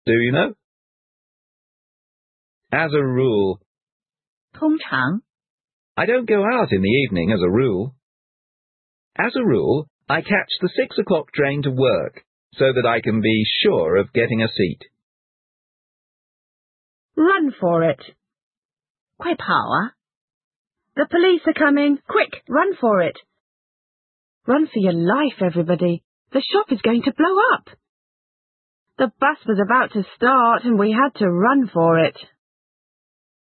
do you know? As a rule. 通常 I don't go out in the evening as a rule. As a rule, I catch the 6 o'clock train to work, so that I can be sure of getting a seat. Run for it. 快跑啊 The police are coming. Quick, run for it. Run for your life, everybody. The shop is going to blow up. The bus was about to start and we had to run for it.